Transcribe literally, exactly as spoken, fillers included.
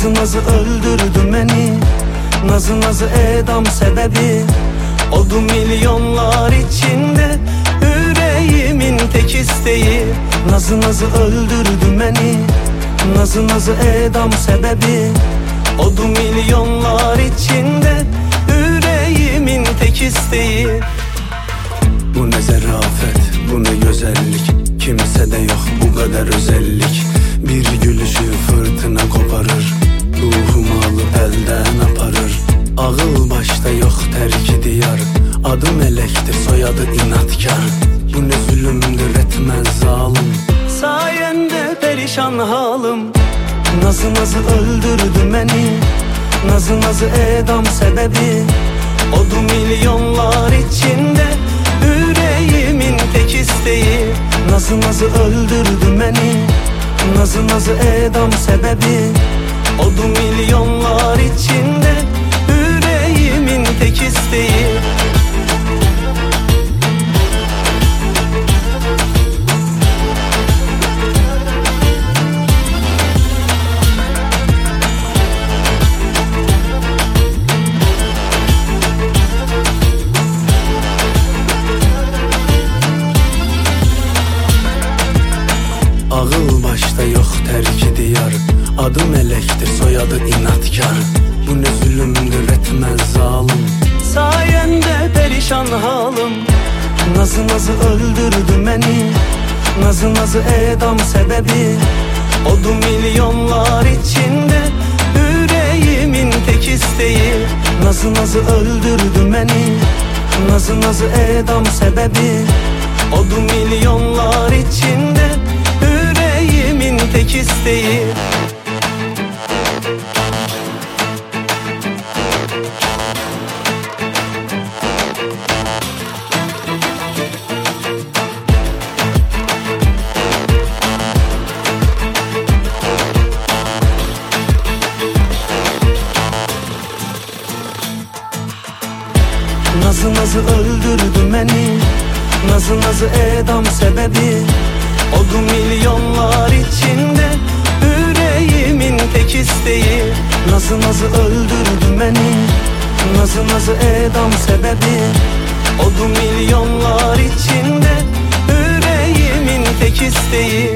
Nazı nazı öldürdü beni, nazı nazı edam sebebi. Oldu milyonlar içinde yüreğimin tek isteği. Nazı nazı öldürdü beni, nazı nazı edam sebebi. Oldu milyonlar içinde yüreğimin tek isteği. Bu ne zarafet, bu ne güzellik, kimsede yok bu kadar özellik. Bir gülüşü fırtına koparır, ruhumu alıp elden aparır. Ağıl başta yok terk diyar, adı melektir soyadı inatkar. Bu ne zulümdür etmez zalim, sayende perişan halim. Nazı nazı öldürdü beni, nazı nazı edam sebebi. Oldu milyonlar içinde yüreğimin tek isteği. Nazı nazı öldürdü beni, nazı nazı edam sebebi. Oldu milyonlar içinde yüreğimin tek isteği. Ağıl başta yok terk diyar, adı melektir soyadı inatkar. Bu ne zulümdür etmez zalim, sayende perişan halim. Nazı nazı öldürdü beni, nazı nazı edam sebebi. Oldu milyonlar içinde yüreğimin tek isteği. Nazı nazı öldürdü beni, nazı nazı edam sebebi. Oldu milyonlar içinde yüreğimin tek isteği. Nazı nazı öldürdü beni, nazı nazı edam sebebi. Oldu milyonlar içinde yüreğimin tek isteği. Nazı nazı öldürdü beni, nazı nazı edam sebebi. Oldu milyonlar içinde yüreğimin tek isteği.